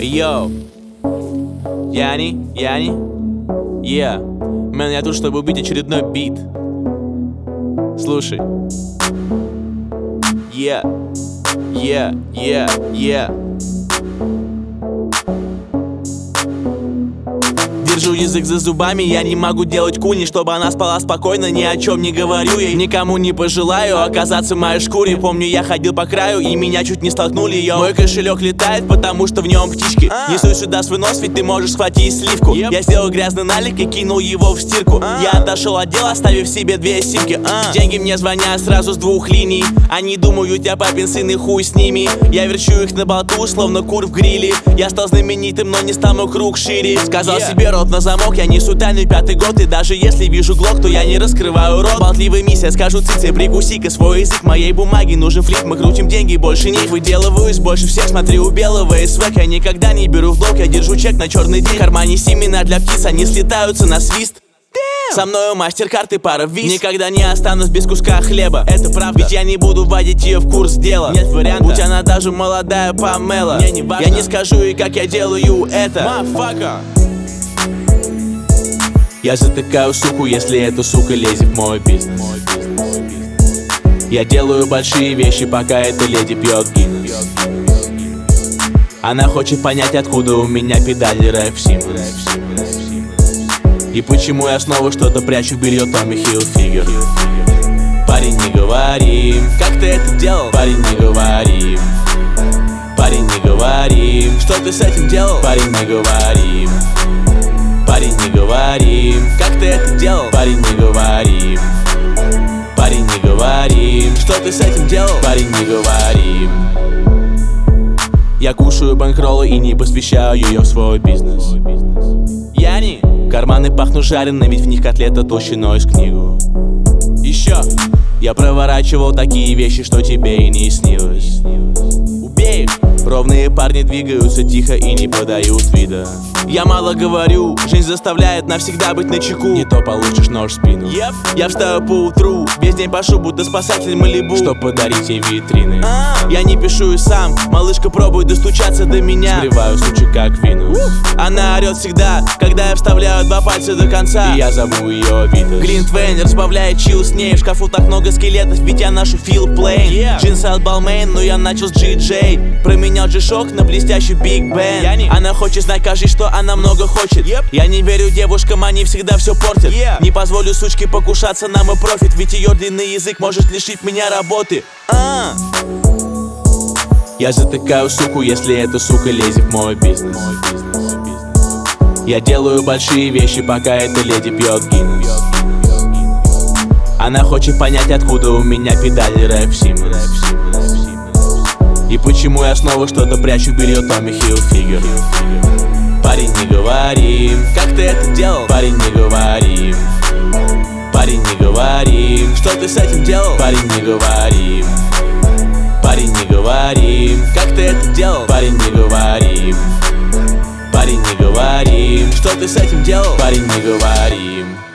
Йоу, Яни, Мэн, я тут, чтобы убить очередной бит. Слушай. Yeah. Держу язык за зубами, я не могу делать куни, чтобы она спала спокойно, ни о чем не говорю ей. Никому не пожелаю оказаться в моей шкуре. Помню, я ходил по краю и меня чуть не столкнули, йоу. Мой кошелек летает, потому что в нем птички. Несу сюда свой нос, ведь ты можешь схватить сливку. Я сделал грязный налик и кинул его в стирку. Я отошел от дела, оставив себе 2 симки. Деньги мне звонят сразу с 2 линий. Они думают, я папин сын и хуй с ними. Я верчу их на болту, словно кур в гриле. Я стал знаменитым, но не стал мой круг шире. Сказал себе рот на замок, я несу тайный 5-й год. И даже если вижу глок, то я не раскрываю рот. Болтливый миссия, скажу цице, прикуси-ка свой язык. Моей бумаги нужен флик, мы крутим деньги, больше них. Выделываюсь больше всех, смотри, у белого и свек. Я никогда не беру в долг, я держу чек на черный день. В кармане семена для птиц, они слетаются на свист. Со мною мастер-карт и пара виз. Никогда не останусь без куска хлеба, это правда. Ведь я не буду вводить ее в курс дела. Нет варианта, будь она даже молодая Памела. Мне не важно, я не скажу ей, как я делаю это. Мафака. Я затыкаю суку, если эта сука лезет в мой бизнес. Я делаю большие вещи, пока эта леди пьет Гиннес. Она хочет понять, откуда у меня педали Рэп Симмонс. И почему я снова что-то прячу в белье Томми Хилфигер. Парень, не говори, как ты это делал? Парень, не говори. Парень, не говори, что ты с этим делал? Парень, не говори. Парень, не говори, как ты это делал? Парень, не говори. Парень, не говори, что ты с этим делал? Парень, не говори. Я кушаю банкроллы и не посвящаю ее в свой бизнес. Яни, карманы пахнут жареным, ведь в них котлета толщиной с книгу. Еще я проворачивал такие вещи, что тебе и не снилось. Убей их. Ровные парни двигаются тихо и не подают вида. Я мало говорю, жизнь заставляет навсегда быть начеку. Не то получишь нож в спину. Я встаю по утру, весь день пашу, будто спасатель Малибу, чтоб подарить ей витрины. Я не пишу и сам, малышка пробует достучаться до меня. Сбриваю случай как Винус. Она орет всегда, когда я вставляю 2 пальца до конца. И я зову ее Витас. Глинтвейн разбавляет чил с ней. В шкафу так много скелетов, ведь я ношу Фил Плейн. Джинсы от Балмейн, но я начал с GJ. Променял G-Shock на блестящий Big Ben. Она хочет знать, кажись, что она много хочет. Я не верю девушкам, они всегда все портят. Не позволю сучке покушаться на мой профит, ведь ее длинный язык может лишить меня работы. Я затыкаю суку, если эта сука лезет в мой бизнес. Я делаю большие вещи, пока эта леди пьет Гиннес. Она хочет понять, откуда у меня педали Рэп Симмонс. И почему я снова что-то прячу в белье Томми Хилфигер. Парень, не говори, как ты это делал? Парень, не говори. Парень, не говори, что ты с этим делал? Парень, не говори. Парень, не говори, как ты это делал? Парень, не говори. Парень, не говори, что ты с этим делал? Парень, не говори.